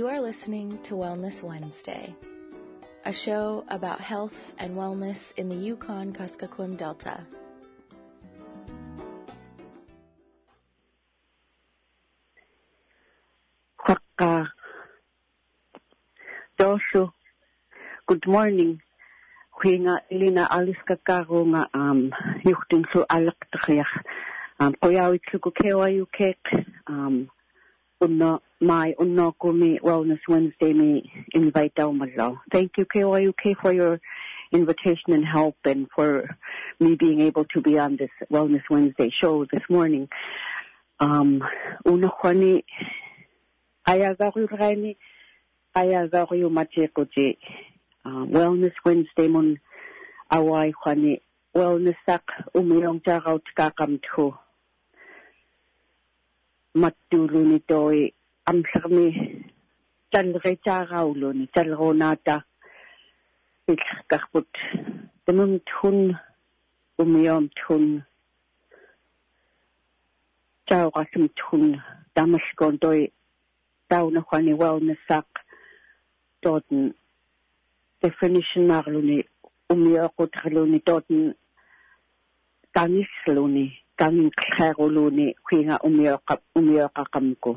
You are listening to Wellness Wednesday, a show about health and wellness in the Yukon-Kuskokwim Delta. Joshua, good morning. Huinga Elina Aliska Karo nga yuchtin so alak takyak. Koyawit ko kewayu kek unno ko mi Wellness Wednesday mi invite daw malo. Thank you KYUK for your invitation and help and for me being able to be on this Wellness Wednesday show this morning. Uno kwani ayaga ko mache ko ji Wellness Wednesday mon away kwani wellness sak umilong tagaw tkakamtho mattulo nito ay amsarmi talre tagawlo ni talronata ikakput temum tun umiyom tun tagasim tun damaskon toy daw na kwani wellness sak toten definition narluni umiyokot haluni toten kangisluni kanging kharoluni kwinga umiyoka kamko.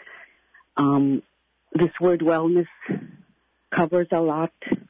This word wellness covers a lot.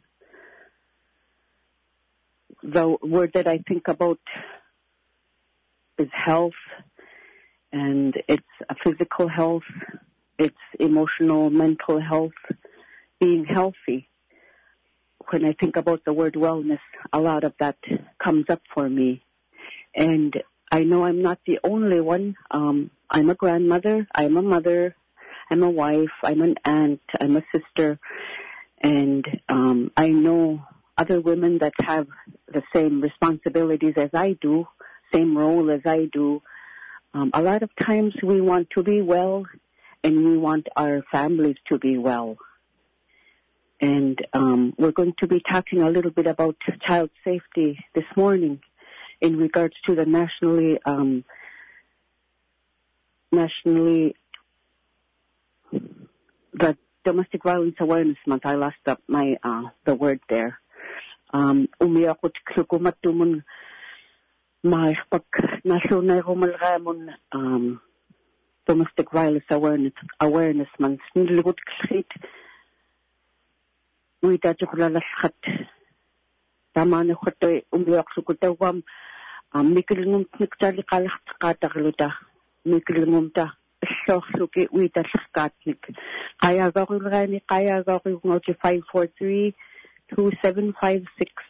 The word that I think about is health, and it's a physical health, it's emotional, mental health, being healthy. When I think about the word wellness, a lot of that comes up for me. And I know I'm not the only one. I'm a grandmother, I'm a mother, I'm a wife, I'm an aunt, I'm a sister, and I know other women that have the same responsibilities as I do, same role as I do. A lot of times we want to be well, and we want our families to be well. And we're going to be talking a little bit about child safety this morning in regards to the nationally the Domestic Violence Awareness Month. I lost up my the word there. Umiyakot klukumatumun maipag national rumalramon Domestic Violence Awareness Month. Niligot klit wita chukulalashat tamane khotoy umiyok sukutawam mikilngum niktali kalaktakataluta mikilngumta shokhluki wita skatnik kaya gagulgani kaya gagulngoti 543-2756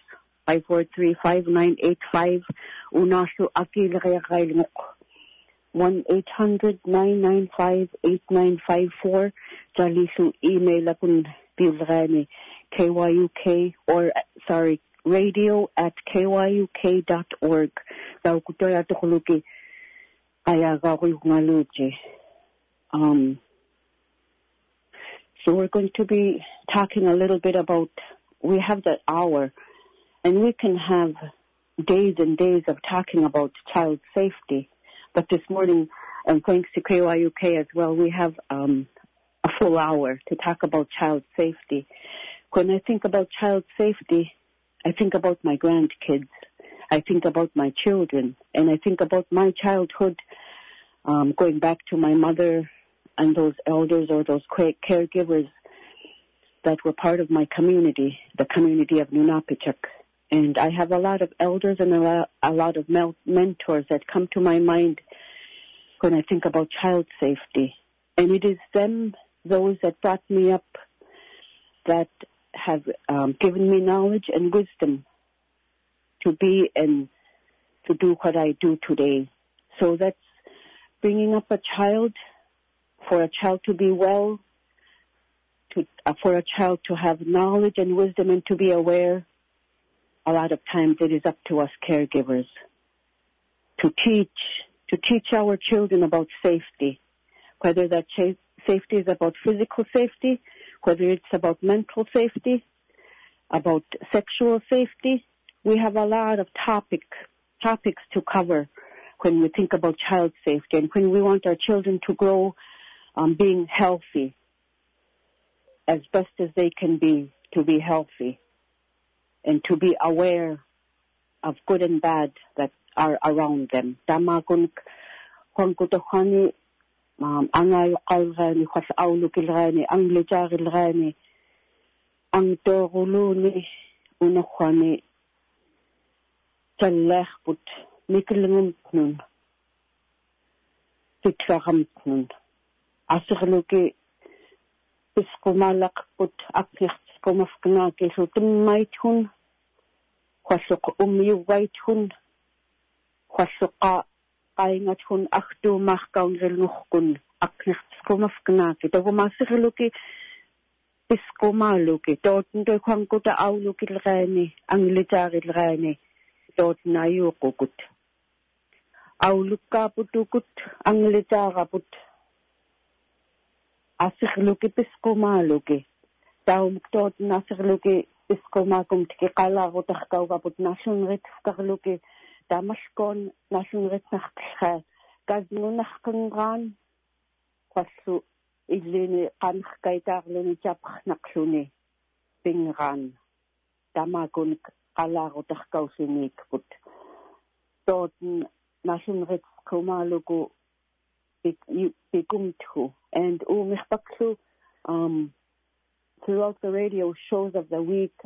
543-5985 unasu akilgaygailnguk 1-800-995-8954 jalisu email akun bilgani KYUK or radio@kyuk.org. So we're going to be talking a little bit about, we have that hour, and we can have days and days of talking about child safety. But this morning, and thanks to KYUK as well, we have a full hour to talk about child safety. When I think about child safety, I think about my grandkids. I think about my children. And I think about my childhood, going back to my mother and those elders or those caregivers that were part of my community, the community of Nunapichuk. And I have a lot of elders and a lot of mentors that come to my mind when I think about child safety. And it is those that brought me up, that have given me knowledge and wisdom to be and to do what I do today. So that's bringing up a child, for a child to be well, for a child to have knowledge and wisdom and to be aware. A lot of times it is up to us caregivers to teach our children about safety, whether that safety is about physical safety, whether it's about mental safety, about sexual safety. We have a lot of topics to cover when we think about child safety and when we want our children to grow being healthy. as best as they can be to be healthy and to be aware of good and bad that are around them. Tama kun kutokhani angayo qalgani khas awlukilgani ang litargilgani ang toruluni unakhani tallahput miklungumtnun pitfaramtnun asirluki pisqumalaqput aqniqsqumafknaaki sutummaithun khassuq ummiugaithun khassuqa qaingathun artuumaarkaunrilngurkun aqniqsqumafknaaki tagumaasirluki pisqumaluki tootntoikhwankuta aulukilgaani anglitaarilgaani tootnaayuuqukut aulukkaaputtukut anglitaaraput asirluki pisqumaluki taumuktoot nasirluki pisqumakum tikiqalaarutarkaugaput nasunritfkarluki tamalkoon nasunritnarqillra kasngunarqingraan qallu illini qanarkaitaarluni taparnaqluni pingraan tamakun qalaarutarkausinikput tootn nasunritqumaluku pikumthu and umirpaklu throughout the radio shows of the week,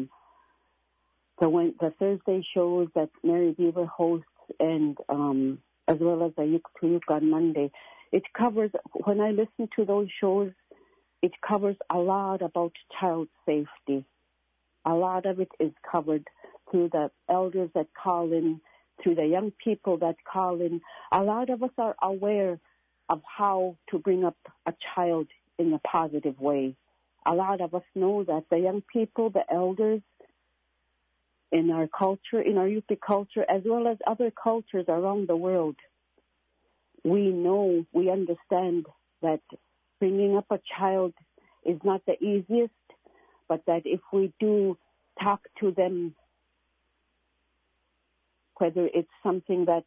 the Thursday shows that Mary Beaver hosts, and as well as the Yuk to Yuk on Monday, it covers. When I listen to those shows, it covers a lot about child safety. A lot of it is covered through the elders that call in, through the young people that call in. A lot of us are aware of how to bring up a child in a positive way. A lot of us know that the young people, the elders in our culture, in our Yupi culture, as well as other cultures around the world, we know, we understand that bringing up a child is not the easiest, but that if we do talk to them, whether it's something that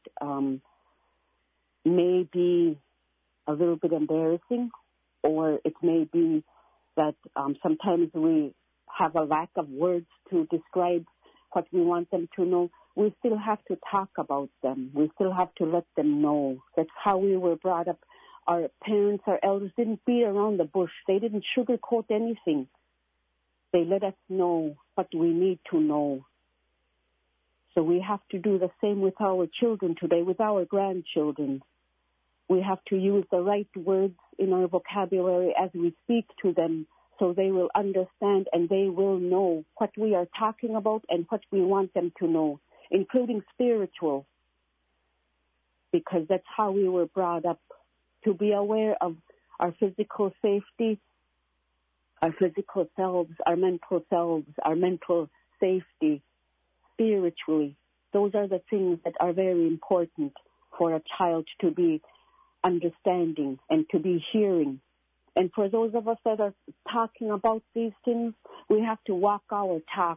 may be a little bit embarrassing, or it may be that sometimes we have a lack of words to describe what we want them to know, we still have to talk about them. We still have to let them know. That's how we were brought up. Our parents, our elders didn't beat around the bush. They didn't sugarcoat anything. They let us know what we need to know. So we have to do the same with our children today, with our grandchildren. We have to use the right words in our vocabulary as we speak to them so they will understand and they will know what we are talking about and what we want them to know, including spiritual, because that's how we were brought up, to be aware of our physical safety, our physical selves, our mental safety, spiritually. Those are the things that are very important for a child to be understanding and to be hearing. And for those of us that are talking about these things, we have to walk our talk.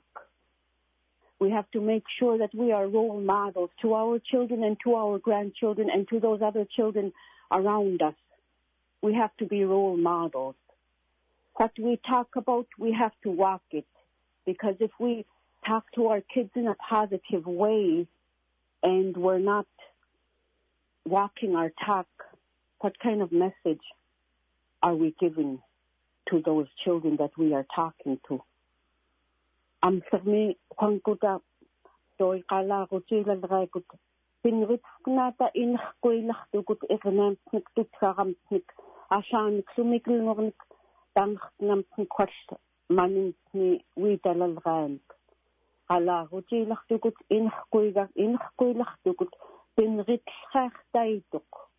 We have to make sure that we are role models to our children and to our grandchildren and to those other children around us. We have to be role models. What we talk about, we have to walk it. Because if we talk to our kids in a positive way and we're not walking our talk, what kind of message are we giving to those children that we are talking to? Amsarmi kwangkuta toy kala ko chila dragut pinrit nata in koilach tukut eknam nik tukam nik asan sumikil ngornik tang nam kwast manin ni witalal ran kala ko chila tukut in koilach tukut pinrit khahtaituk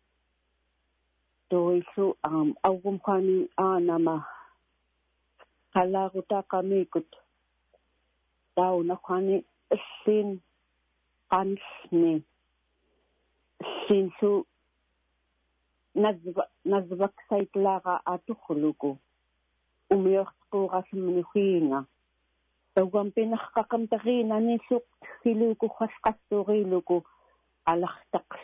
toy su awum khani anama kala ko ta kamikut daw na kwani sin kansni sin su nazbak saitlaga atukhluku umiyaqtu qasmni khina tawam pinakkakamtagina ni suk siluku khasqasuriluku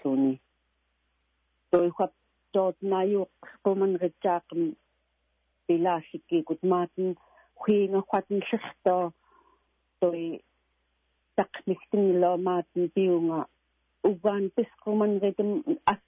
alahtaqsuni toy khat tot nayuk puman ritaqm bilashiki gut maten huinga kwaten schto doi taknichting lo maten biunga uban piskuman redem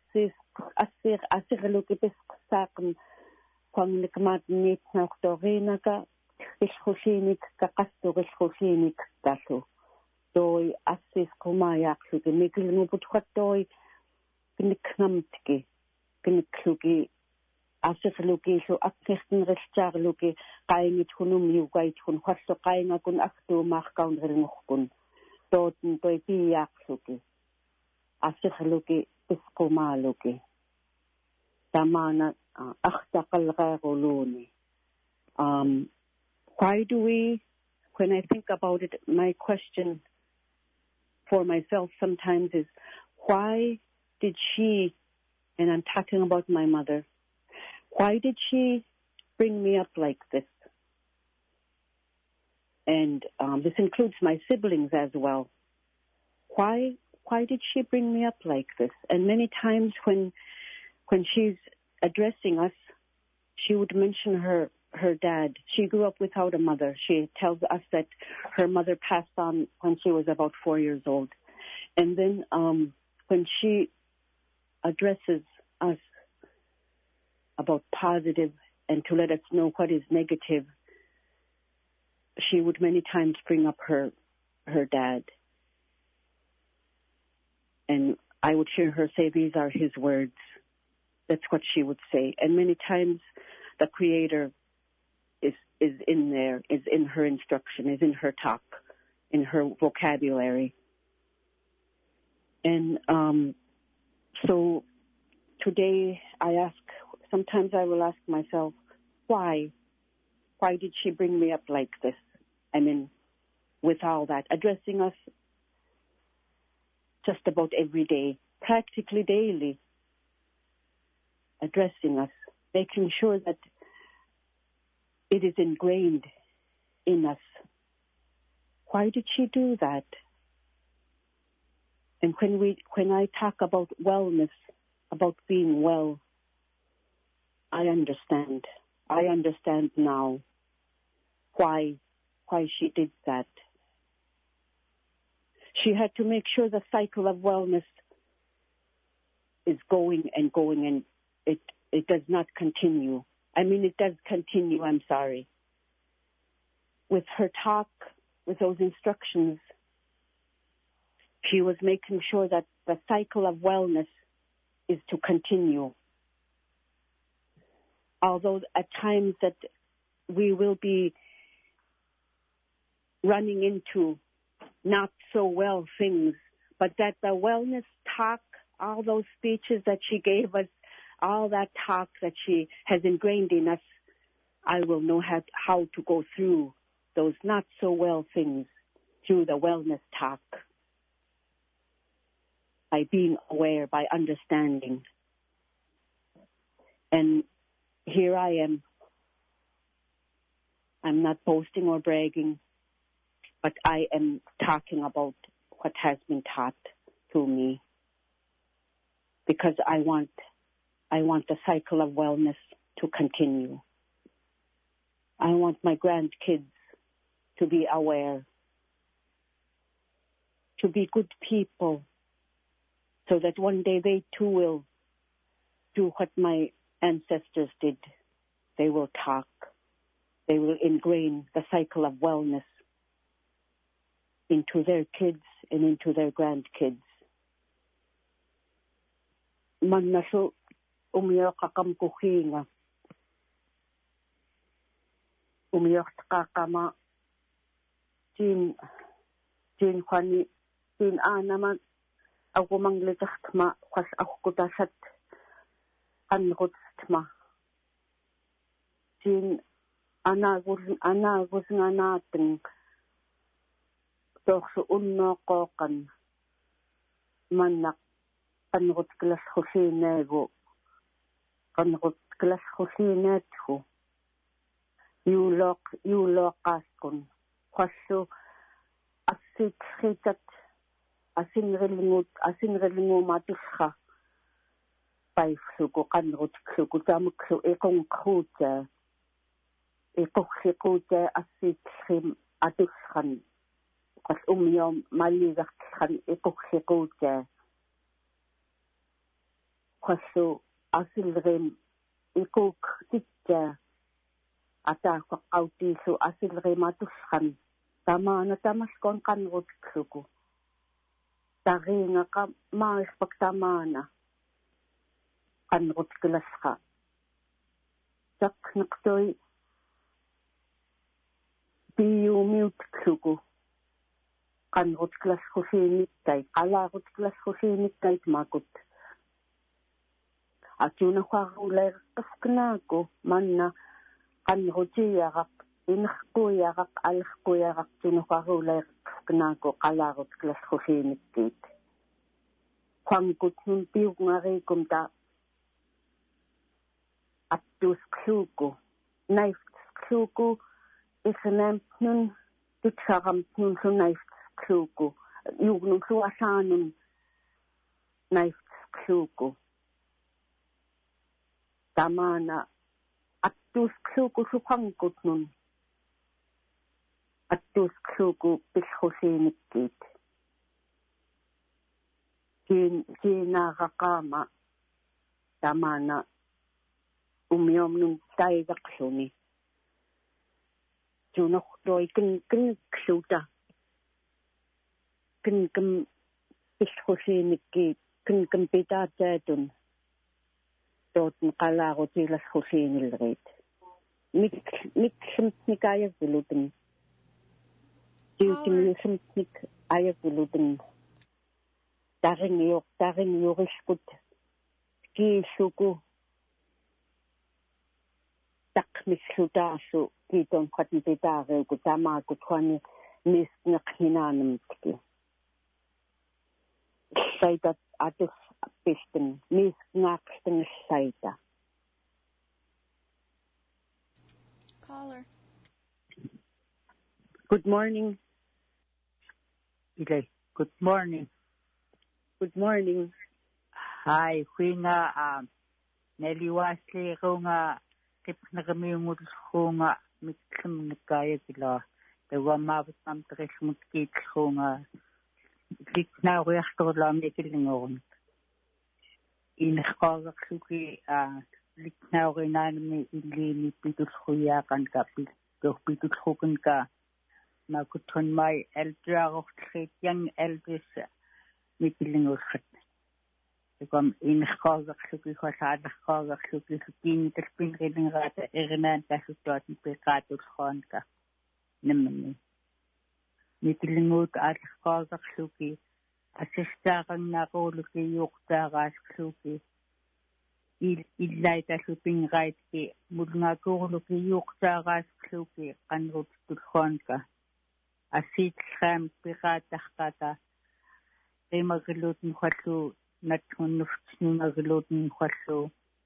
asir luki pisk saken kwang nikmaten nit noch dorina ka ilkhushinik ka qastu ilkhushinik tasu doi assis kumayak luki mikil ngubut doi kniknamtki knikluki asirluki so akkerten rechtsarluki qaingit hunum yugait hun khasso qainga kun aktu markaun ringukun doten doi biakluki asirluki piskumaluki tamana ahtaqalgharuluni why do we, when I think about it, my question for myself sometimes is, why did she, and I'm talking about my mother, why did she bring me up like this? And this includes my siblings as well. Why did she bring me up like this? And many times when she's addressing us, she would mention her dad. She grew up without a mother. She tells us that her mother passed on when she was about 4 years old. And then when she addresses us about positive and to let us know what is negative, she would many times bring up her dad. And I would hear her say, these are his words. That's what she would say. And many times the Creator is in there, is in her instruction, is in her talk, in her vocabulary. And so today sometimes I will ask myself, why? Why did she bring me up like this? I mean, with all that, addressing us just about every day, practically daily, addressing us, making sure that it is ingrained in us. Why did she do that? And when I talk about wellness, about being well, I understand. I understand now why she did that. She had to make sure the cycle of wellness is going and going, and it does not continue. I mean, it does continue, I'm sorry. With her talk, with those instructions, she was making sure that the cycle of wellness is to continue. Although at times that we will be running into not so well things, but that the wellness talk, all those speeches that she gave us, all that talk that she has ingrained in us, I will know how to go through those not so well things through the wellness talk, by being aware, by understanding. And here I am. I'm not boasting or bragging, but I am talking about what has been taught to me, because I want the cycle of wellness to continue. I want my grandkids to be aware, to be good people, so that one day they too will do what my ancestors did. They will talk. They will ingrain the cycle of wellness into their kids and into their grandkids. Man naso umiyak kakam kuhinga. Umiyak kakama jin khani jin anaman ako manglitahtma kwas ako kutasat anrutstma jin anagus nganating doch so unno qoqan manak anrut klas khushinego anrut klas khushinethu yulok askun kwaso asit khitat asinrelingu matusha paifluko kanrut kluko tamuklu ekong khuta iqorriquuta assiitrim atusran qas umiom malligartran iqorriquuta qassu asilrim ikuuk titta ataaqqautiillu asilrim atusran tamaana tamaskon qanrutkluku tariingaqa maarpak tamaana qanrutkilasqa takneqtoi biumiutkluku qanrutklasqusiinikkait qalaarutklasqusiinikkait makut atsuunaqarruulaireqqasknaaku manna qanrutiaraq inerquiaraq alerquiaraq tunuqarruulaireqqasknaaku qalaarutklasqusiinikkiit quankut nun piugngariikum ta attuuskluuku naiftkluuku iqnaamtnun tutsaramtnun sunaiftkluuku yugnun suasaanun naiftkluuku tamaana attuuskluuku suqankutnun attuuskluuku pilhusiinikkiit kiinaaqaqaama tamaana umiomnun taigaqluni tuunortoi kinkluuta kinkam pilhusiinikkiit kinkam pitaataatun tootn qalaarutillasqusiinilriit miksemtnik ayaguluten tiutimlusemtnik ayaguluten taringiorishkut kiilluku taqmissutaasu kiiton qatnpitaariuku tamaakut huani miisneqhinaanamtki saitat atus pisten miisngaaqstengellaita caller. Good morning. Okay, good morning. Good morning. Hi, huinga neliwasli runga kipnagamiungulunga miklimnikayakila tawamabut mamtrismutkitsunga litnauriartorlaamikilingorun inqaaqsuki litnaurinaanmi illiini pitulruyaaqanka pitulrukunka makuttunmai altuarortrit yang Elvis mikilingurrat kom inqaaqsuki khalaaqsuki kiinitalpinrilingeraata erinaan tasuttuat piqaatulluanka namni mikilinguk aalqaaqsuki assistaarannaaquluki yuqtaaraasluki illaitalupinraitki mulngaakuurluki yuqtaaraasluki qanrutulluanka assiitram piqaattarqata qimarilutun khallu nathunnuftsnunagilutun khallu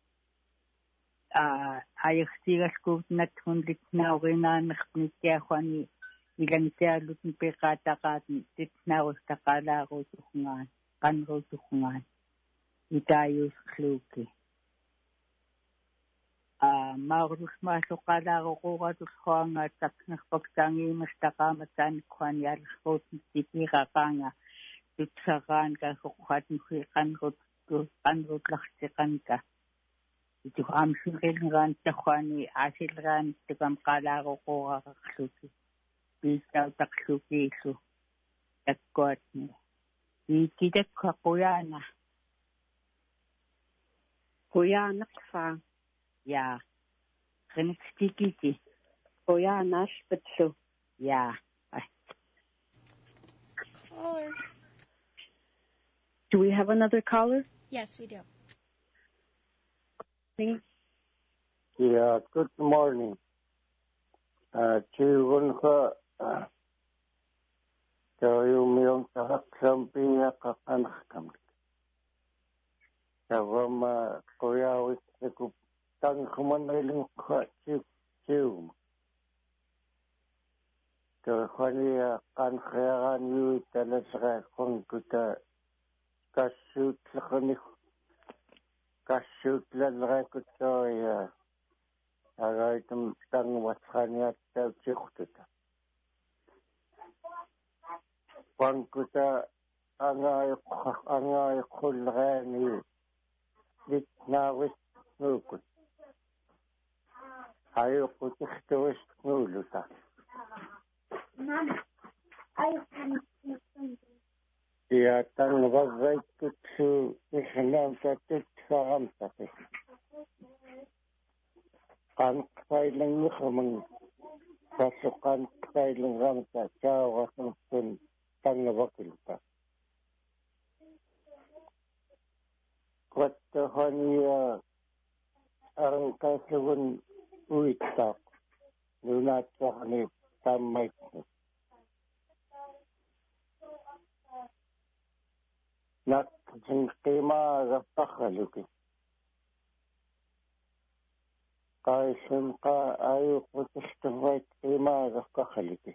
ayertigaskuut nathun litnaurinaannerpnikkiahuani ilangtialutun piqaataqaatni litnaurustaqalaaruutuhngaan qanruutuhngaan itaayuusluuki maarlusmaalluqalaaruquuratulluanga taknerpaktaangiimastaqaamataanikhuani aallerruutnikkipiqaqaanga tutsaraanka soqquatnikui qanrutlartiqanka itu amsinrilngaan tahuani aasilraan tikam qalaaruquuraqarluki piistautaqlukiillu takkuatni iikitakka Quyaanaqfa yaa qiniqtikiti quyaanaashpatlu yaa Caller. Do we have another caller? Yes, we do. Yeah, good morning. Chigunka Tayumion Tahaksampiya Kakanakam. Tawama Koyawit Ekup Tangkumaniling Chium. Kahania Kanharan Yu Telesra Konkuta Kasut Lalrakutoya агайтам тангватханиаттаа тихтута панкута ангаайққуллераани литнаавис нуукут айоққутихтуис нуулута я тангваггайтту ихнаамтаттхарамтати qanqailangnermang tassuqanqailangamta taawaqnutun tangavakilta quattahania arangkaasugun uittaaq nunaatsorni tammaitnu nakkin qimaagapparraluki qaissunqa ayuqutistuvait qimaagapparraluki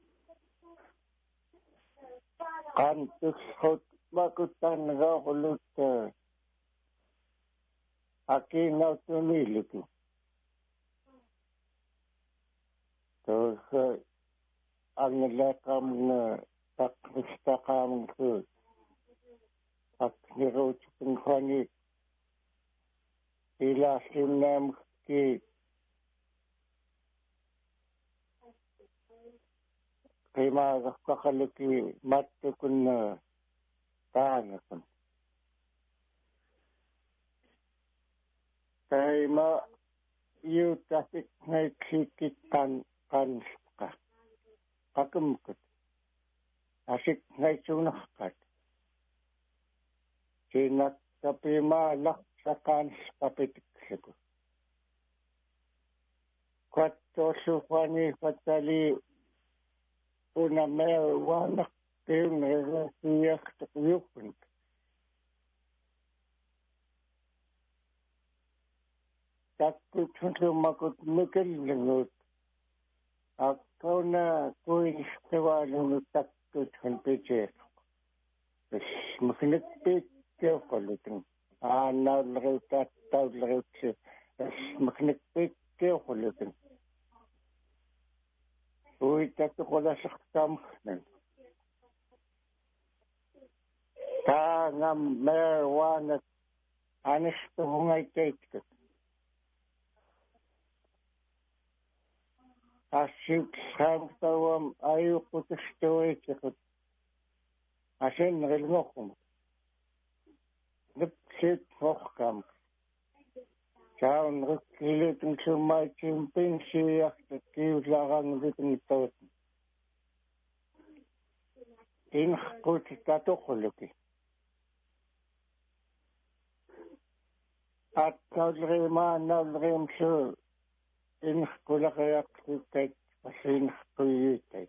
qantussut makuttanngaaqulut akiinautuniliki tosa anglaaqamna taqmistaqaamngu akniruutpunkhani ilaasimnaamki qimaagapparraluki mattukunna taanakun taima iutatik ngaikikittan qansqa qaqumkut asik ngaitsuunarqat sinakkapimaallaq saqaansqapitiksaku quattoorluuqani fatali unameeruanaq tiunnerasiiartuqyuppunk takkut hunlumakut mikellungut akkuna kuinisqivaalunut takkut hunpijeeq mkhnikpikkeoqulutun aannaullerutattaullerutsi mkhnikpikkeoqulutun uitattuqulasertaamkhnan taangam meeruanat anistuhungaitaitkut assik saamtawam ayuqutistuitikut asen rilmoqum nipsit hoqqam saun rikkilutun summaitsin pinsiiaqtat kiuslaarangutun toot inqut tatoquluki attaulrimaannaulrimsu inqulaqayaqtutat asinqquyyutat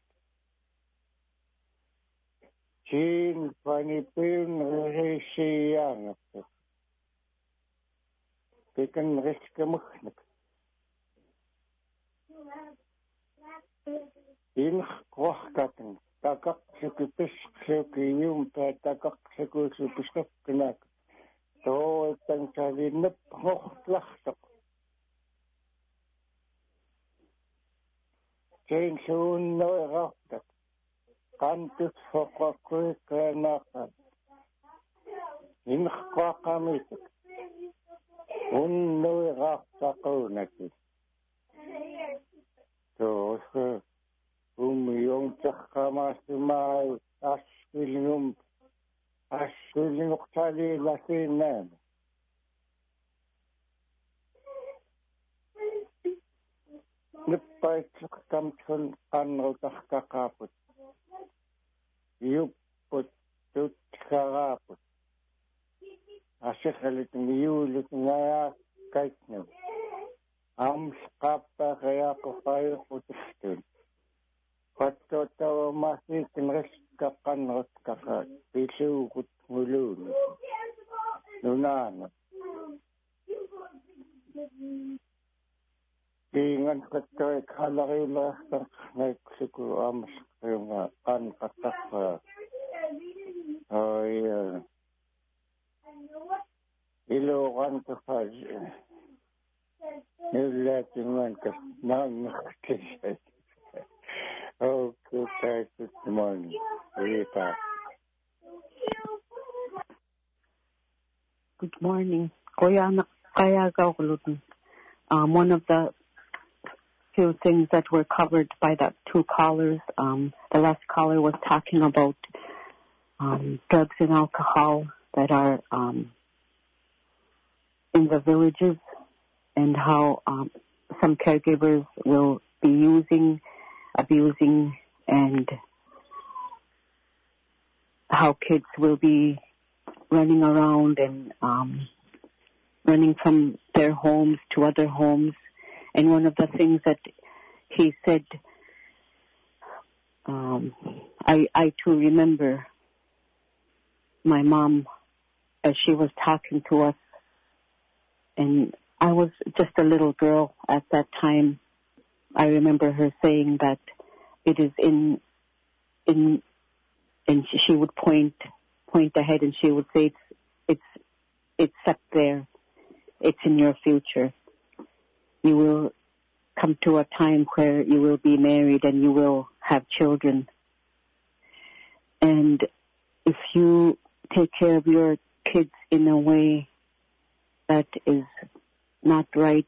Chin panipin risiyangat. Pikan riskamaknak. Inq quahkatan. Takak sikipis sikiyum pa takak sikusipistapkanak. Tootang salinap hoqtlaqtaq. Chin suun noiraqtaq. Qantus hoqaqquykanaqan inqaqamitik unnuiqaqtaqunaki tosa umiyongtaqqamasumai assilnuqtalilasinaan nippaitsuqtamtun qanrutaqqaqaaput yupput tutkaraput asikhalit miyulit ngaya kaitnu amskappa kayaqupayuqutistun qattotawa masikin riskaqanrutkaka pisuuqut nguluunu nunaana Ingan katoi kalarilah naik suku amas yang kan katak. Oh iya. Ilokan tu saja. Oh, good morning. Good morning. One of the few things that were covered by the two callers, the last caller was talking about drugs and alcohol that are in the villages, and how some caregivers will be using, abusing, and how kids will be running around and running from their homes to other homes. And one of the things that he said, I too remember my mom as she was talking to us, and I was just a little girl at that time. I remember her saying that it is in and she would point ahead, and she would say, it's up there. It's in your future. You will come to a time where you will be married and you will have children. And if you take care of your kids in a way that is not right,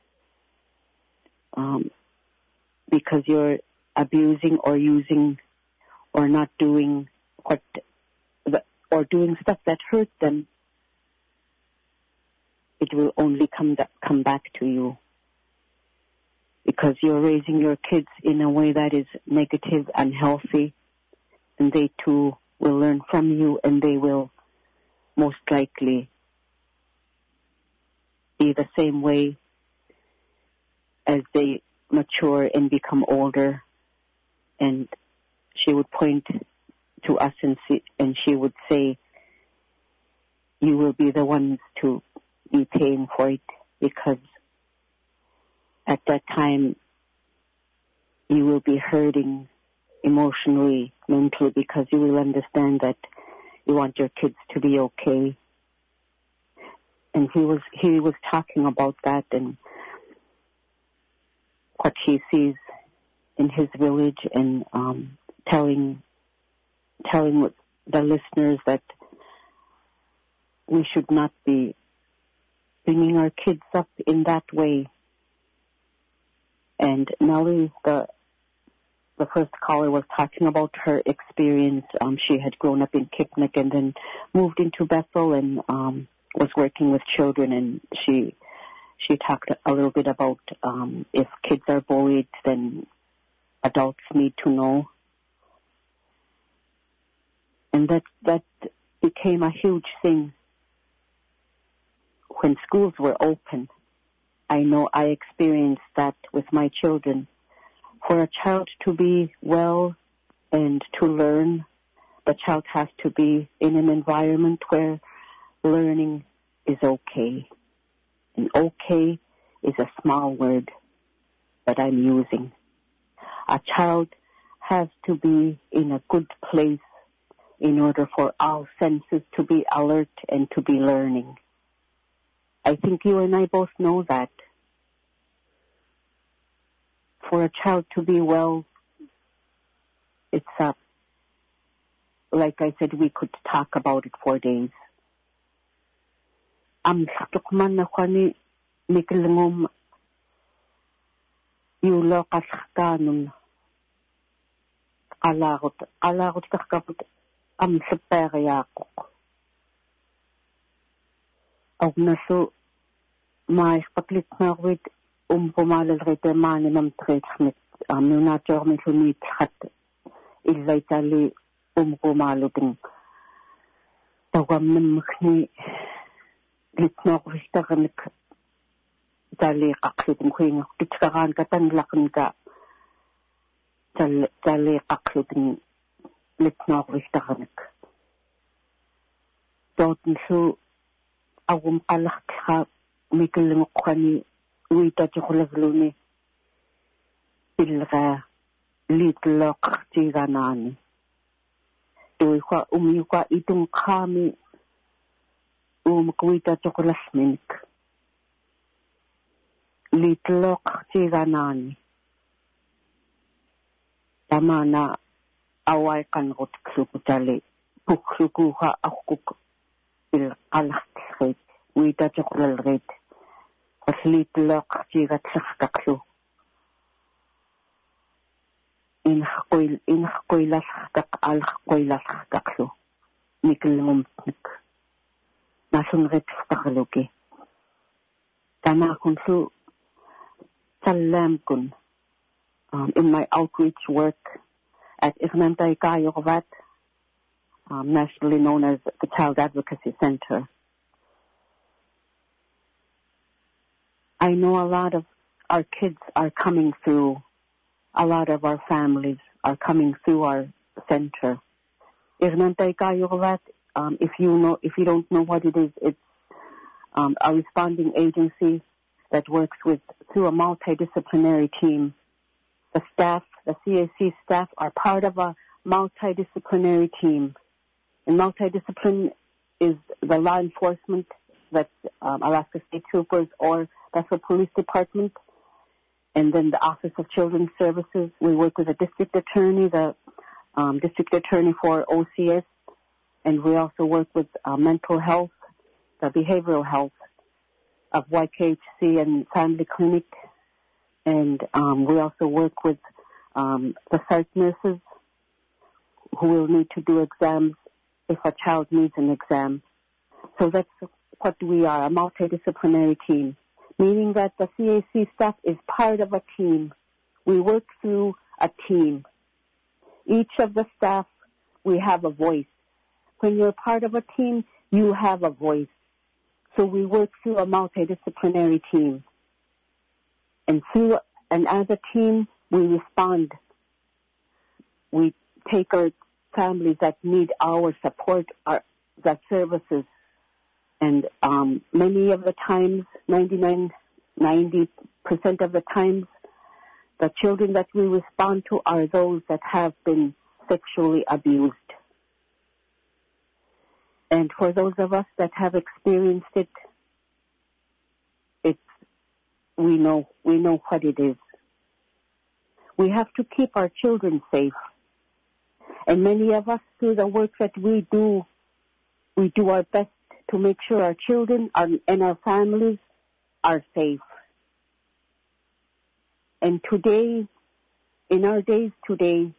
because you're abusing or using or not doing or doing stuff that hurts them, it will only come back to you, because you're raising your kids in a way that is negative and unhealthy, and they too will learn from you, and they will most likely be the same way as they mature and become older. And she would point to us and she would say, you will be the ones to be paying for it, because at that time you will be hurting emotionally, mentally, because you will understand that you want your kids to be okay. And he was talking about that and what he sees in his village, and telling the listeners that we should not be bringing our kids up in that way. And Nellie, the first caller, was talking about her experience. She had grown up in Kipnik and then moved into Bethel and was working with children, and she talked a little bit about if kids are bullied, then adults need to know. And that became a huge thing when schools were open. I know I experienced that with my children. For a child to be well and to learn, the child has to be in an environment where learning is okay. And okay is a small word that I'm using. A child has to be in a good place in order for our senses to be alert and to be learning. I think you and I both know that. For a child to be well, it's like I said, we could talk about it for days. Tukman na kwani miklingom yulo kaskanun alagot kakaput seperiakok. Og naso mais paklit na wit pumalal rete mani nam tretmet nunator mitlunit khat illa itali pumaluding tawam namkhni litnok vistaганик tali qaqlutin khuinga kitkagan katanlaqn ka tali qaqlutin litnok vistaганик totnsu awum qalakha miklngqani wita chukhlagluni ilga litloq tiganani tuikwa umikwa itung khami umkwita chuklasminik litlok tiganani. Tamana away kanrot ksukutali. Puksukuha akuk il alakrit. Wita chokolal litlok tigatlakaklu. In koilastak al koilastaklu. Nikelmumtnik. Nasun retstakaluki. Tama kunsu salam kun. In my outreach work at Irnantay Kayogat, nationally known as the Child Advocacy Center. I know a lot of our kids are coming through, a lot of our families are coming through our center. Irnantay Kayogat, if you don't know what it is, it's a responding agency that works through a multidisciplinary team. The staff, the CAC staff, are part of a multidisciplinary team. And multidiscipline is the law enforcement, that's Alaska State Troopers or Special Police Department, and then the Office of Children's Services. We work with the district attorney, the district attorney for OCS, and we also work with mental health, the behavioral health of YKHC and Family Clinic. And we also work with the psych nurses who will need to do exams if a child needs an exam. So that's what we are, a multidisciplinary team, meaning that the CAC staff is part of a team. We work through a team. Each of the staff, we have a voice. When you're part of a team, you have a voice. So we work through a multidisciplinary team. And as a team, we respond. We take our families that need our support, the services. And many of the times, 90% of the times, the children that we respond to are those that have been sexually abused. And for those of us that have experienced it, we know what it is. We have to keep our children safe. And many of us, through the work that we do our best to make sure our children and our families are safe. And today, in our days today,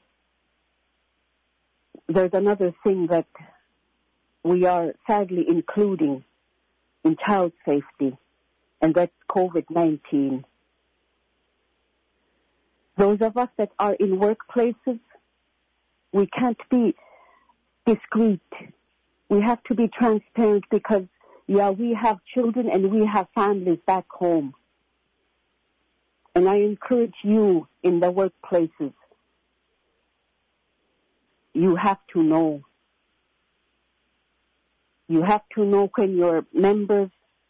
there's another thing that we are sadly including in child safety, and that's COVID-19. Those of us that are in workplaces, we can't be discreet. We have to be transparent because, we have children and we have families back home. And I encourage you in the workplaces, you have to know. You have to know when your members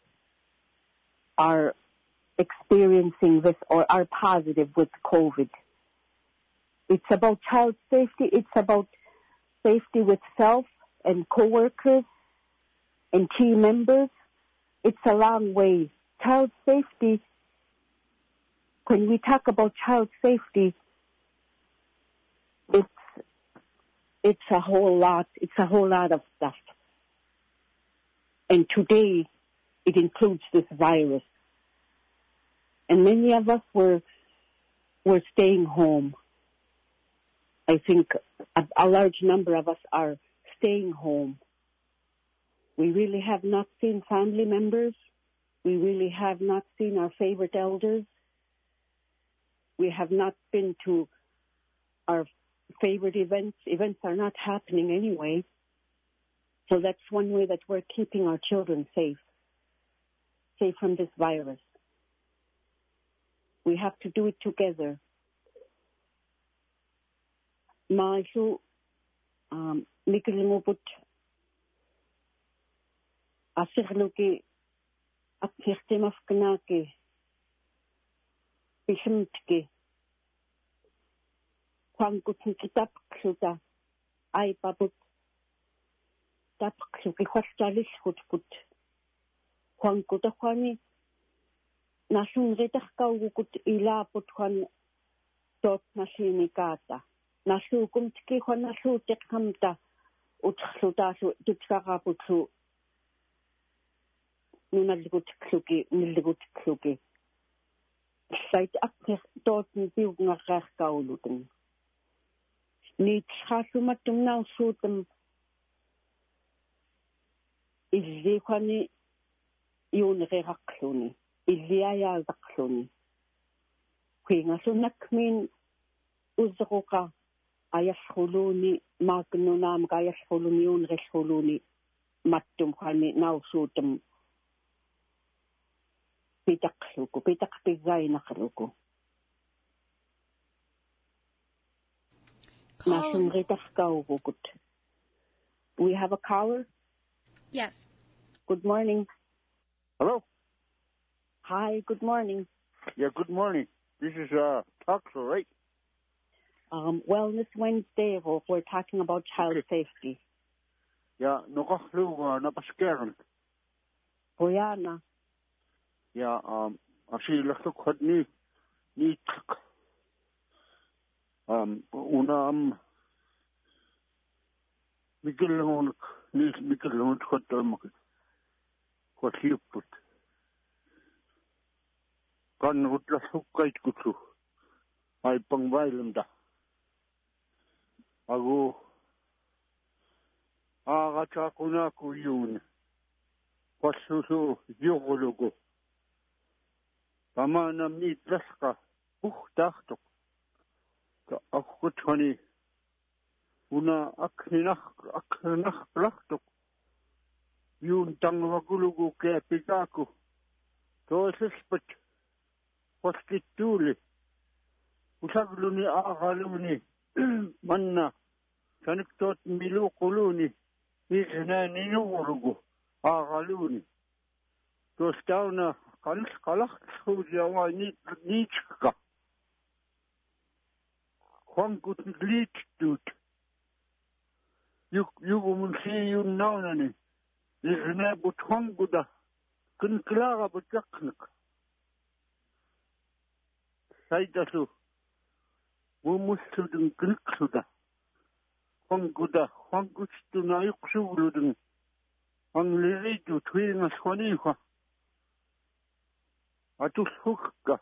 are experiencing this or are positive with COVID. It's about child safety. It's about safety with self and coworkers and team members. It's a long way. Child safety, when we talk about child safety, it's a whole lot. It's a whole lot of stuff. And today, it includes this virus. And many of us were staying home. I think a large number of us are staying home. We really have not seen family members. We really have not seen our favorite elders. We have not been to our favorite events. Events are not happening anyway. So that's one way that we're keeping our children safe from this virus. We have to do it together. Maasu mikilmuput asirluki akirtimafkanaki bishimtki kwangkutn kitapksuta aipaput tapksuki khwastalish hutput kwangkutakwani nasunritaqkaugukut ilaaput juan tot nasinikata nasukumtki juan nasuutiqqamta utqlutaasu tutqaqaputlu nilligutqluki sait akkir tootni piugnarraarkauluten niitsxaallumattum naussuutam illiqani yuuneqeraqluni illiayaaldaqluni kuingasunakmin usruqa ayallquluni maaqnunaamka ayallquluni yuuneqellquluni mattum qani naussuutam pitaqpigainaqluku nasunritaqkaugukut. We have a caller? Yes. Good morning. Hello? Hi, good morning. Yeah, good morning. This is Tuxel, right? Wellness Wednesday, we're talking about child safety. Yeah, nokahlu napaskern. Boyana. Yeah, actually, let's look at ni Miguel what he put. Kan utla hukait kutlu. Ay pangbailem da. Ago aga kuna ku yun. Wasusu yogologo. Pamana mitlaska buchtachtok. Ka akutwani una akhinach plachtok. Yun tangwagulugu ke pikaku. To sespet. Hoskituli. Usagluni agaluni. Manna. Saniktot milukuluni. Isna ninulugu. Agaluni. To stauna kalach nitska. Huankut glitstut. Yugumun siyun naunani. Isna but huanguda. Kunklaga but jaknak. Saidasu. Mumusudun kunksuda. Huanguda. Huangustu na yuksuludun. Ang liridu tuwinga swaniha. Atus hukka.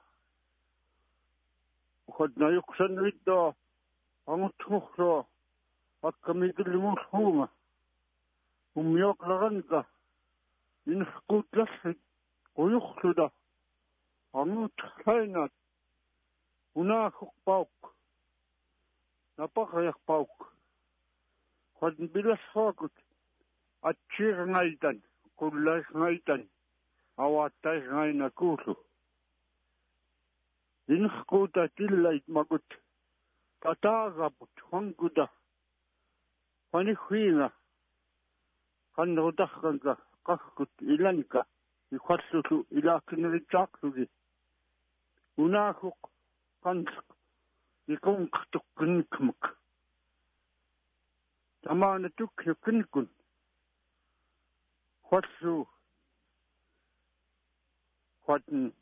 Khod na yuksan ridda. Ang tukhra. Akkamidilimus hunga. Umyok laganka. Inskut lasit. Uyuksuda. Ang uthainat. Unakuk pauk. Napakayak pauk. Khod bilas hakut. Atchir ngaitan. Kullas ngaitan. Awatay ngaina kusu. Inskut atillait magut. Tatagaput. Hanguda. Panikhuina. Kanrodakkanka. Kahkut ilanka. Ikwatsutu ilakinritsaaksugi. Unakuk. Kansk. Ikunktuk kinkmak. Tamana tukyo kinkun. Kwatsu. Kwatin.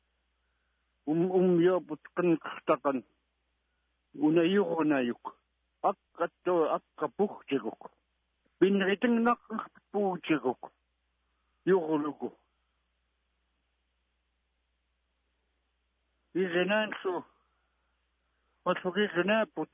Yobut kinktakan. Unayuk. Akka puhtiguk. Binriting nak puhtiguk. Yugulugu. Izenansu. Watsugi zenaput.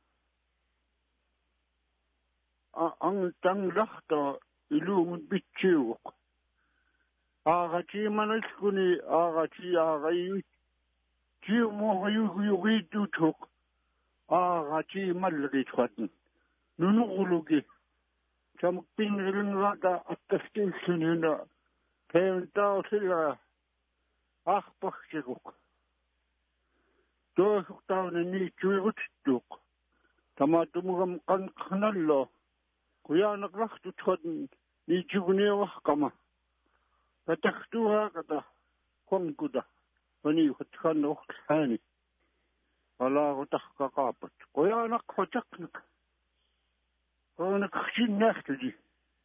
Ang tanglachta ilungun bitchiuk. Agati manalskuni agati agayi. Chiu mo yugidu tuk. Agati malrit watin. Nunugulugi. Sam pinrin rata ataskin sunina. Peventao sila. Achpachtiguk. Doosuk tauna ni chuiruttuk. Tamatumugam kankanallo. Kuyanak laktu twadin ni chugniwakama. Kataktuha kata konkuda. Wani hutkan ukhani. Wala hutak kakapat. Kuyanak hutaknak. Kuyanak sinnahtudi.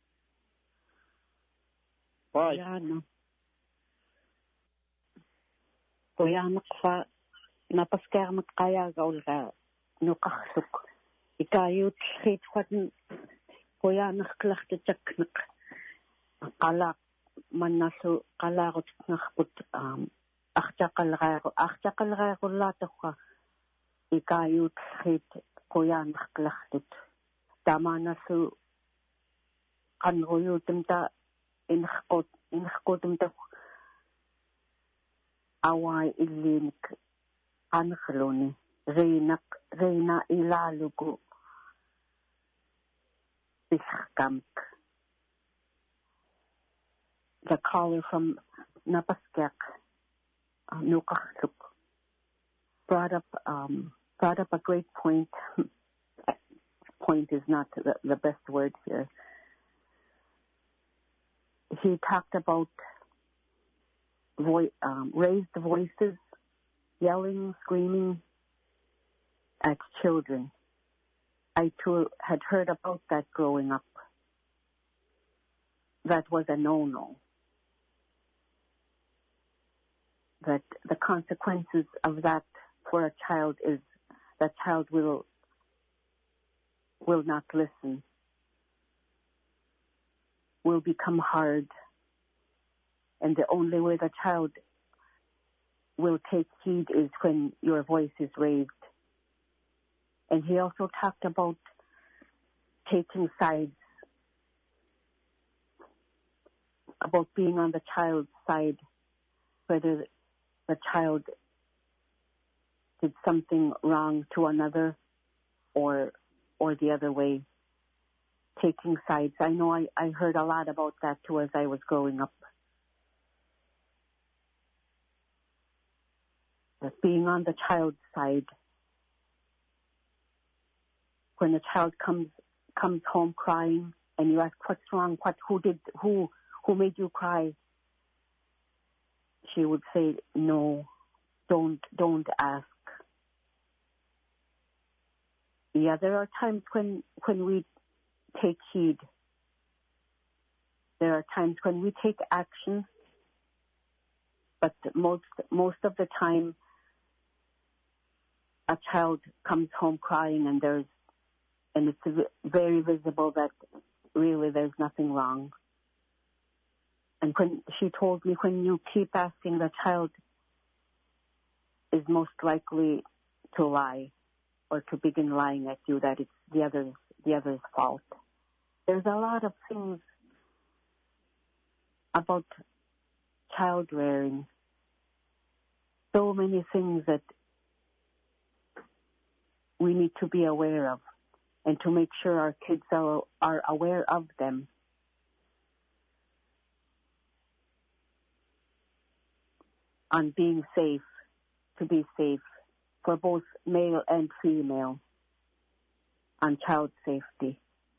Bye. Yana. Kuyanakfa napaskermak kaya gaulga nukaksuk. Ikayut hit watan kuyanak klachtitaknak. Kalak manasu kalagot nakput achtakalgago latakwa. Ikayut hit kuyanak klachtit. Tamanasu kanruyutumta inkhkotumta away ilinik anakhloni reina ilalugo biskamk. The caller from Napaskek, Nukachuk, brought up a great point. Point is not the best word here. He talked about raised voices, yelling, screaming at children. I too had heard about that growing up. That was a no-no. That the consequences of that for a child is that child will not listen, will become hard, and the only way the child will take heed is when your voice is raised. And he also talked about taking sides, about being on the child's side, whether the child did something wrong to another or the other way, taking sides. I know I heard a lot about that too as I was growing up. That being on the child's side. When a child comes home crying and you ask what's wrong, who made you cry? She would say, no, don't ask. Yeah, there are times when we take heed. There are times when we take action, but most of the time, a child comes home crying and it's very visible that really there's nothing wrong. And when she told me, when you keep asking, the child is most likely to lie or to begin lying at you, that it's the other's fault. There's a lot of things about child rearing, so many things that we need to be aware of and to make sure our kids are aware of them. On being safe, to be safe for both male and female, on child safety.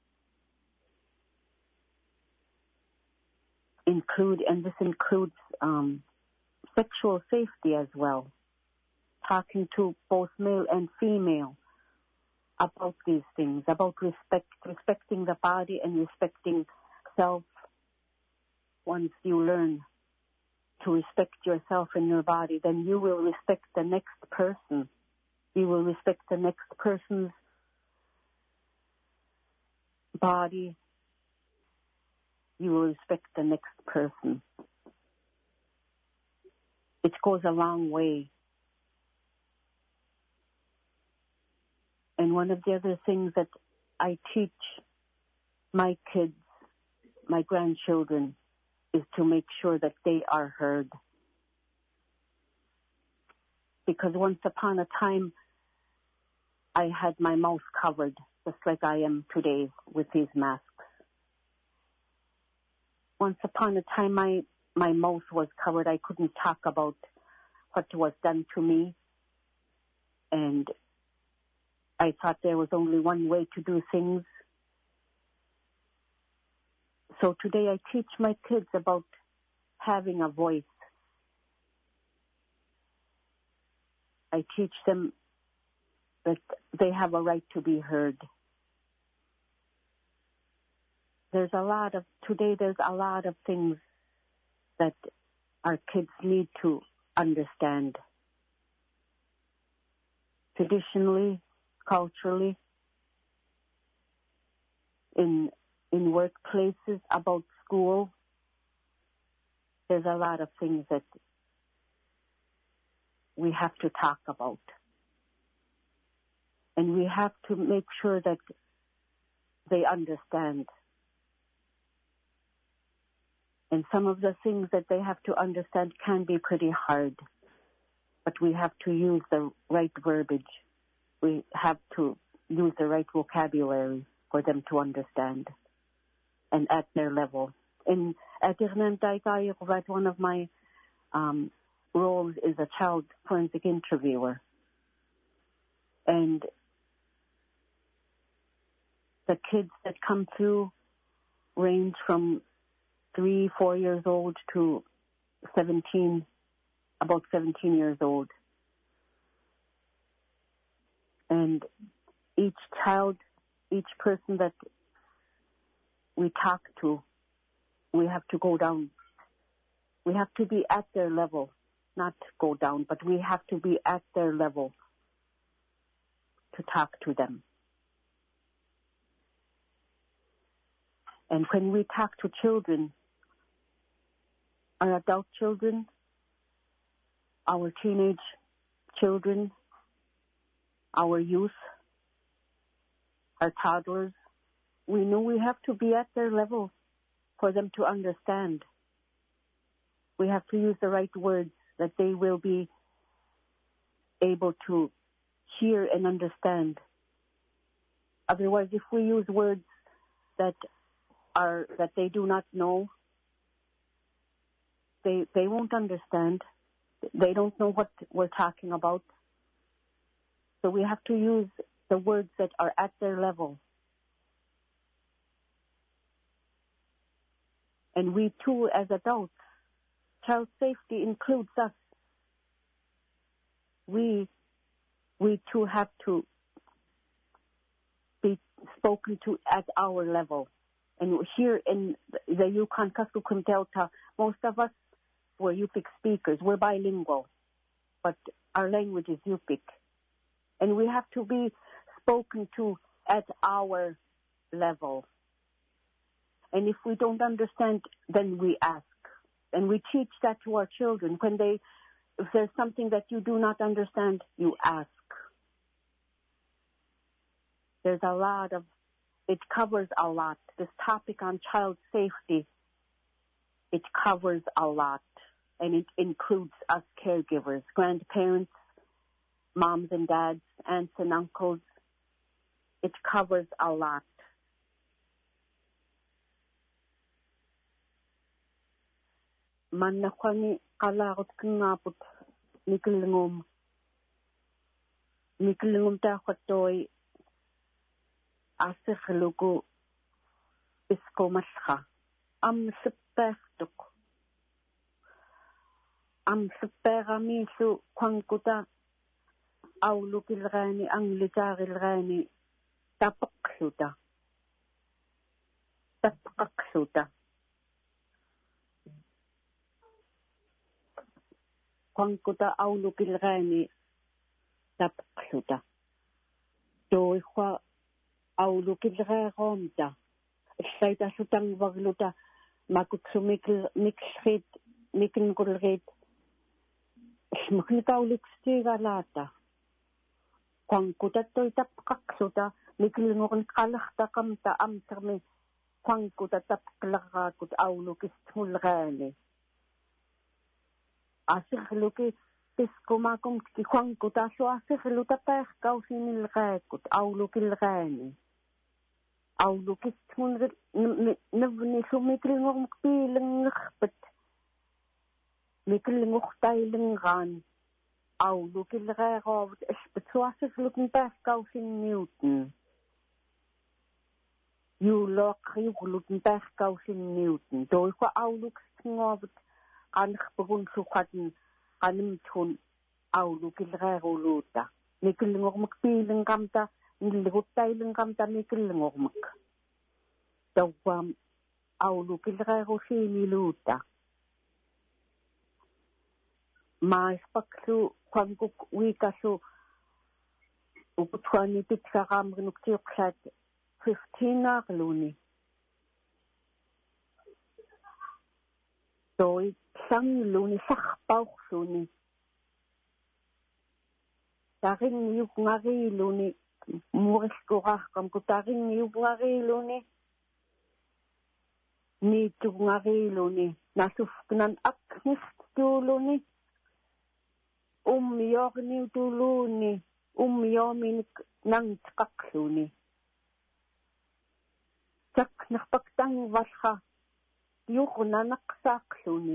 This includes sexual safety as well, talking to both male and female about these things, about respecting the body and respecting self. Once you learn to respect yourself and your body, then you will respect the next person. You will respect the next person's body. You will respect the next person. It goes a long way. And one of the other things that I teach my kids, my grandchildren, is to make sure that they are heard. Because once upon a time, I had my mouth covered, just like I am today with these masks. Once upon a time, my mouth was covered. I couldn't talk about what was done to me. And I thought there was only one way to do things. So today I teach my kids about having a voice. I teach them that they have a right to be heard. There's a lot of things that our kids need to understand traditionally, culturally, in workplaces, about school. There's a lot of things that we have to talk about. And we have to make sure that they understand. And some of the things that they have to understand can be pretty hard. But we have to use the right verbiage. We have to use the right vocabulary for them to understand and at their level. In one of my roles is a child forensic interviewer. And the kids that come through range from 3-4 years old to about 17 years old. And each child, each person that we talk to, we have to go down. We have to be at their level, not go down, but we have to be at their level to talk to them. And when we talk to children, our adult children, our teenage children, our youth, our toddlers, we know we have to be at their level for them to understand. We have to use the right words that they will be able to hear and understand. Otherwise, if we use words that they do not know, they won't understand. They don't know what we're talking about. So we have to use the words that are at their level. And we too, as adults, child safety includes us. We too have to be spoken to at our level. And here in the Yukon-Kuskokwim Delta, most of us were Yupik speakers. We're bilingual, but our language is Yupik. And we have to be spoken to at our level. And if we don't understand, then we ask. And we teach that to our children. If there's something that you do not understand, you ask. It covers a lot. This topic on child safety, it covers a lot. And it includes us caregivers, grandparents, moms and dads, aunts and uncles. It covers a lot. Mannakwani kalagot kngaput nikilngum ta khotoy asiklugu iskomasha am sepegamisu kwangkuta awlukilgani ang litarilgani tapaksuta kwangkuta awlukilgani tapaksuta toikhwa awlukilgagomta saita sutang wagluta makutsumikil mixrit mikinkulrit smaknikawlikstigalata kwangkuta toy tapaksuta mikilngokan kalahtakamta amtermi kwangkuta tapaklagakut awlukistmulgani asirluki tiskumakum kwangkuta so asirluta pehkausinilgakut awlukilgani awlukistmun nivni sumikilngok pilingkhpet mikilngoktailingran awlukilgagov espetsuasirlukin pehkausin Newton yulokriuglukin pehkausin Newton toikwa awlukstngovut ankhpugun sukhatin kanimthun awlukilgaguluta mikilngok pilingkamta niliguttailingkamta mikilngokmak tawam awlukilgagusiniluta maaspaksu kwangkuk wikasu ukutwani pitsaram gnuktiuqlat 15 arluni toi sang luni sarpauxluni taring yukngari luni muriskuraqam kutaring yukngari ni tungari luni nasufknan aknist tuluni yorni tuluni yomin nang tqaqluni tak naqpaktang walha yuqna naqsaqluni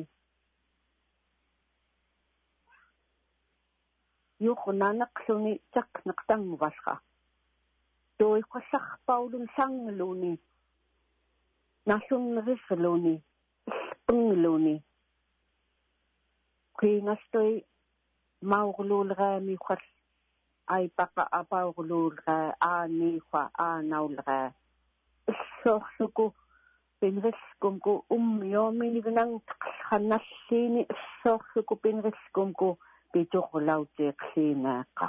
tak naqtang walha toy qasaq paulun sangluni nasun risluni pungluni qingastoy maurlulra mi khar ay paka apaurlulra ani kha anaulra soxsuku pinriskum ko yomini gnang khanallini soxsuku pinriskum ko pijoqlaute qinaqa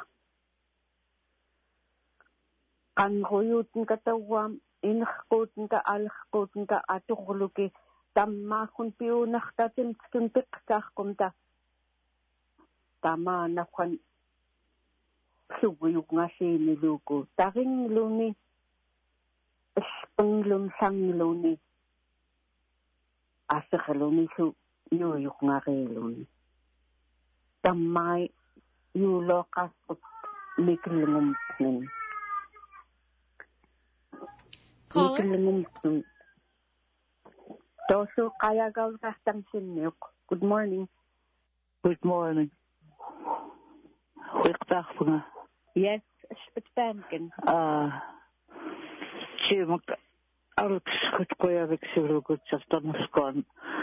anroyutun katawam inqutun ka alqutun ka atuqluki tammakhun piunaqtatin tskimpiqtaqkumta tama nakwan suguyuk ngasini luku taring luni penglum sangluni asakhluni su yuyuk ngariluni tamai yuloqas miklungum nin miklungum tosu qayagaw kastang sinnyuk. Good morning. Good morning. Goeiedag. Yes, spitbanken. Chimak Alex Kutkoyavik Sirugut Saftamuskon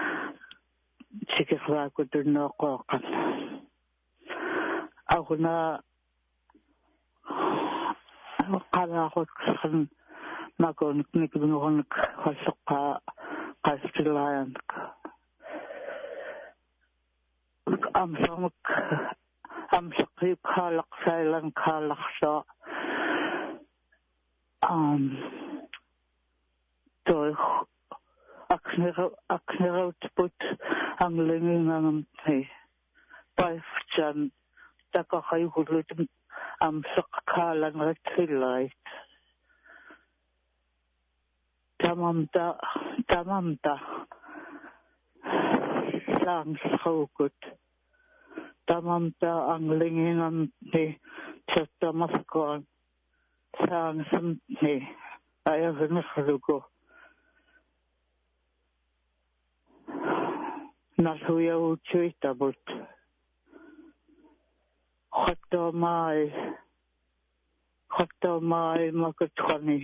Sikirakudunokokan. Aguna Kalakutkan Magonik Niklunik Hasuka Kastilayank. Amsakip Kalak Silent Kalaksa. Toy aknerot put ang linging ang paifjan takakay hulutum amsakkalan retilait tamamta sang skukut tamamta ang linging ang tatamaskon sang samni ayagan khluko nasuya uchuita but khatamai makutkhani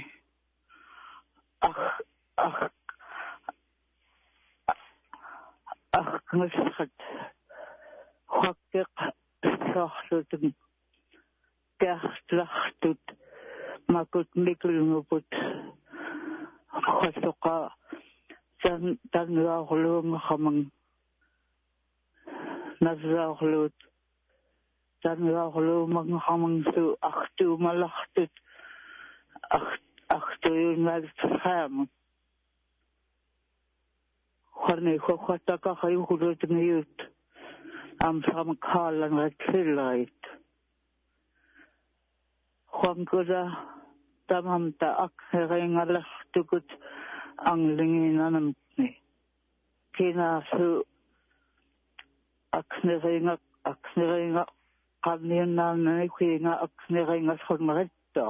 ngishat khakek sahtut kahtlahtut makut miklunguput khasuqa tanraaqluum khamang nazraaqlut tanraaqluum khamang su akhtu malahtut akhtuungal kham kharne khotaka khayukhut niyut am sam khalan ratlait khangura tamamta akhrengalahtukut ang linginanamni kinasu akhneringa kanninanani kwinga akhneringa sonretta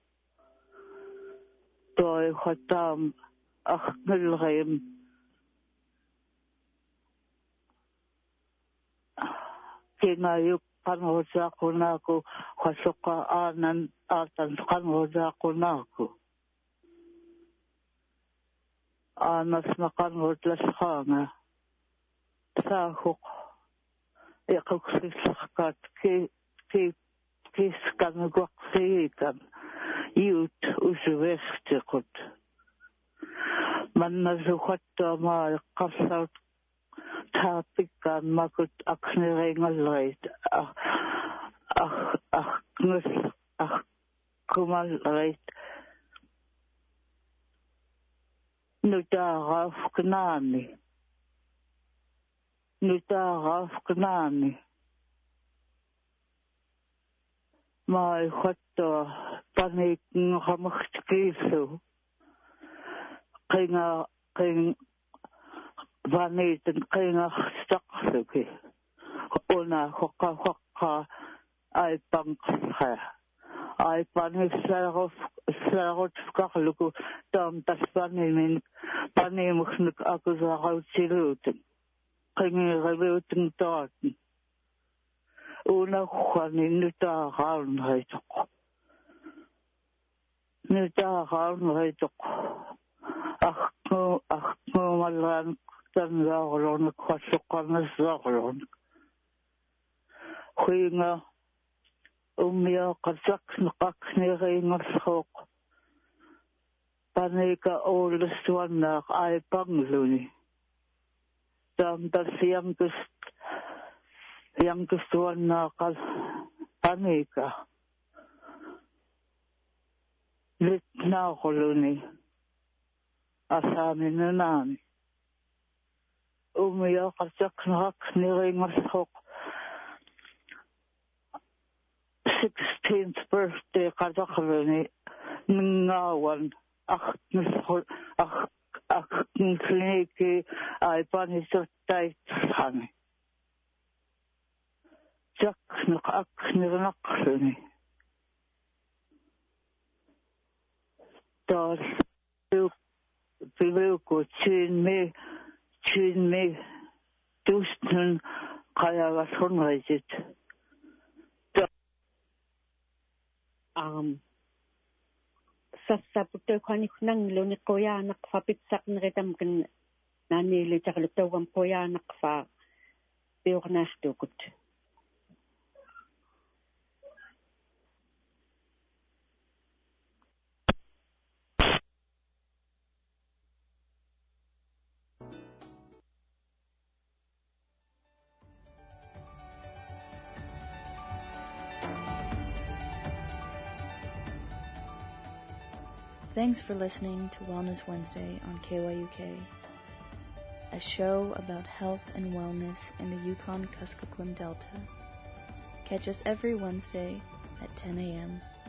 toy khatam akhnilgayim kinayuk kanhosakunaku khasuqa anan atan kanhosakunaku anas makanhotlaskhanga sahuk iquksilsaqat kiskanguaqsiikan yut usuvertiqut mannasukhattama qarsaut taapikkaan makut akneringalrait kumalait nutaraafkanaani mai khatto panikngamachkisu qinga vaniten qinga staqsuki ona hokka ai pankha ai panisarot skarluku tam taspanin panimukhnik akuzarautsilut qingirelutin taat una khani nutaraanhaytoq ахну маллаан тангаарлорнак хасоққарнассаарлорнак хуинга уммиоқарсақнеқарнериингерлооқ паника ооллассуаннаақ аипанглуни таам тассиангустуаннаақал паника литнаақолуни асааминунаани уммиоқарсақнериингерлооқ 16th birthday qadaqluni ningaawan aqnsliki aipanisuttait-hani jaqneq aqnernaqluni taas piluku tyynmi tusnun qajagassunraisit sassaputtuqaniqnangluni quyaanaqfapitsaqneritam kan naaniilitaqlutauam quyaanaqfa piornaartukut Thanks for listening to Wellness Wednesday on KYUK, a show about health and wellness in the Yukon-Kuskokwim Delta. Catch us every Wednesday at 10 a.m.